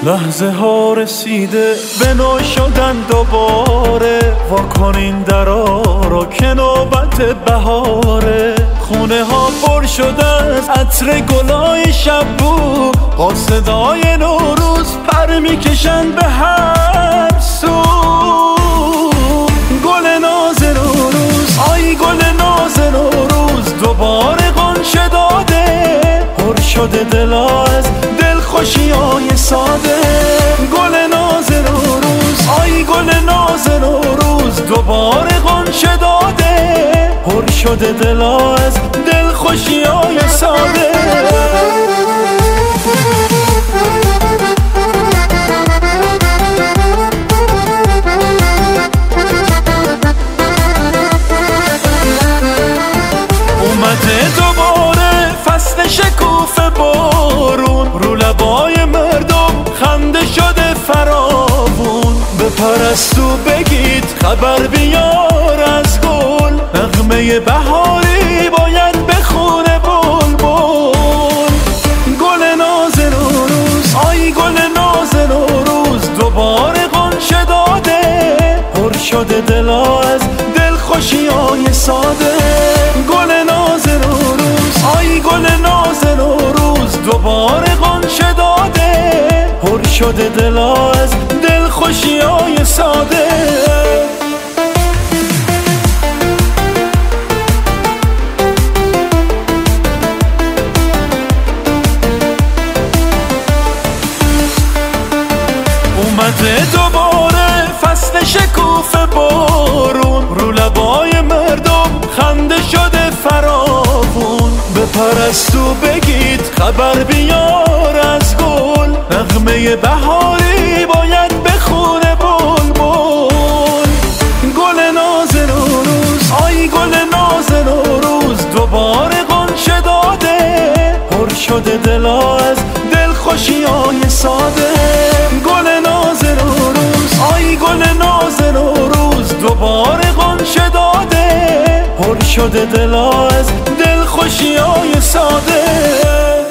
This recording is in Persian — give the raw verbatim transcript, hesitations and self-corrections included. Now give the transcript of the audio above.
لحظه ها رسیده به نو شدن دوباره، واکنین درا را که نوبت بهاره. خونه ها پر شده از عطر گلای شب بو، با صدای نوروز پر میکشن به هر سو. گل ناز نوروز، آی گل ناز نوروز، دوباره غنچه داده، پر شده دلا از دلخوشیای ساده. گل ناز نوروز، آی گل ناز نوروز، دوباره غنچه داده، پر شده دلا از دلخوشیای ساده. اومده دوباره فصل شکوفه بارون، رو لبای مردم خنده شده فراوون. به پرستو بگید خبر بیار از گل، نغمه بهاری باید بخونه بلبل. گل ناز نوروز، آی گل ناز نوروز، دوباره غنچه داده، پر شده دلا از دلخوشیای ساده. گل ناز نوروز، آی گل ناز نوروز، دوباره غنچه داده، پر شده دلا از دلخوشیای ساده. اومده دوباره فصل شکوفه بارون، رو لبای مردم خنده شده فراوون. به پرستو بگید خبر بیار از گل، نغمه بهاری باید بخونه بلبل. گل ناز نوروز، آی گل ناز نوروز، دوباره غنچه داده، پر شده دلا از دلخوشیای ساده. گل ناز نوروز، آی گل ناز نوروز، دوباره غنچه داده، پر شده دلا از دلخوشیای ساده.